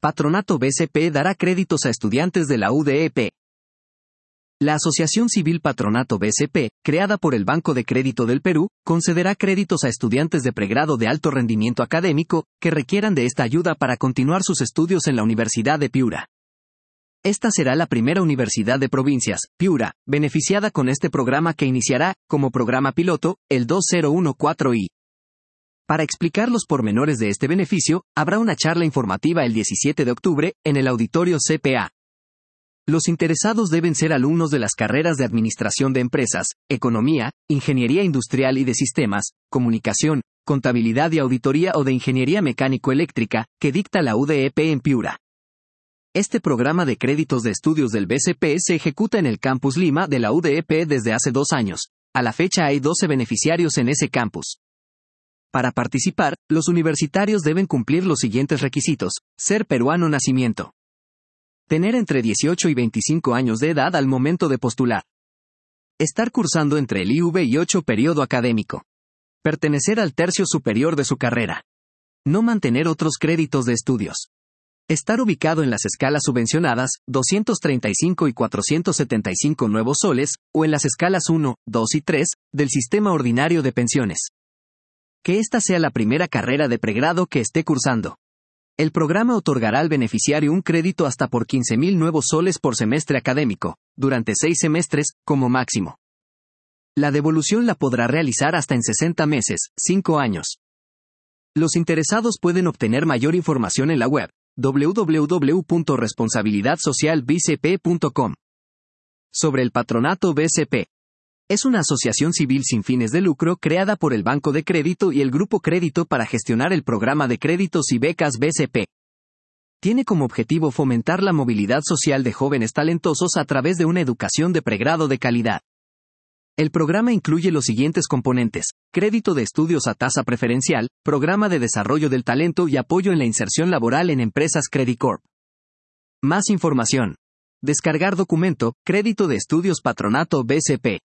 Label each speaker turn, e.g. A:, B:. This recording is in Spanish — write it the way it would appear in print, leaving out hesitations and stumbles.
A: Patronato BCP dará créditos a estudiantes de la UDEP. La Asociación Civil Patronato BCP, creada por el Banco de Crédito del Perú, concederá créditos a estudiantes de pregrado de alto rendimiento académico, que requieran de esta ayuda para continuar sus estudios en la Universidad de Piura. Esta será la primera universidad de provincias, Piura, beneficiada con este programa que iniciará, como programa piloto, el 2014I. Para explicar los pormenores de este beneficio, habrá una charla informativa el 17 de octubre, en el auditorio CPA. Los interesados deben ser alumnos de las carreras de Administración de Empresas, Economía, Ingeniería Industrial y de Sistemas, Comunicación, Contabilidad y Auditoría o de Ingeniería Mecánico-Eléctrica, que dicta la UDEP en Piura. Este programa de créditos de estudios del BCP se ejecuta en el Campus Lima de la UDEP desde hace 2 años. A la fecha hay 12 beneficiarios en ese campus. Para participar, los universitarios deben cumplir los siguientes requisitos: ser peruano nacimiento. Tener entre 18 y 25 años de edad al momento de postular. Estar cursando entre el IV y 8 periodo académico. Pertenecer al tercio superior de su carrera. No mantener otros créditos de estudios. Estar ubicado en las escalas subvencionadas, 235 y 475 nuevos soles, o en las escalas 1, 2 y 3, del Sistema Ordinario de Pensiones. Que esta sea la primera carrera de pregrado que esté cursando. El programa otorgará al beneficiario un crédito hasta por 15.000 nuevos soles por semestre académico, durante 6 semestres, como máximo. La devolución la podrá realizar hasta en 60 meses, 5 años. Los interesados pueden obtener mayor información en la web, www.responsabilidadsocialbcp.com. Sobre el Patronato BCP. Es una asociación civil sin fines de lucro creada por el Banco de Crédito y el Grupo Crédito para gestionar el programa de créditos y becas BCP. Tiene como objetivo fomentar la movilidad social de jóvenes talentosos a través de una educación de pregrado de calidad. El programa incluye los siguientes componentes: crédito de estudios a tasa preferencial, programa de desarrollo del talento y apoyo en la inserción laboral en empresas Credicorp. Más información. Descargar documento, crédito de estudios Patronato BCP.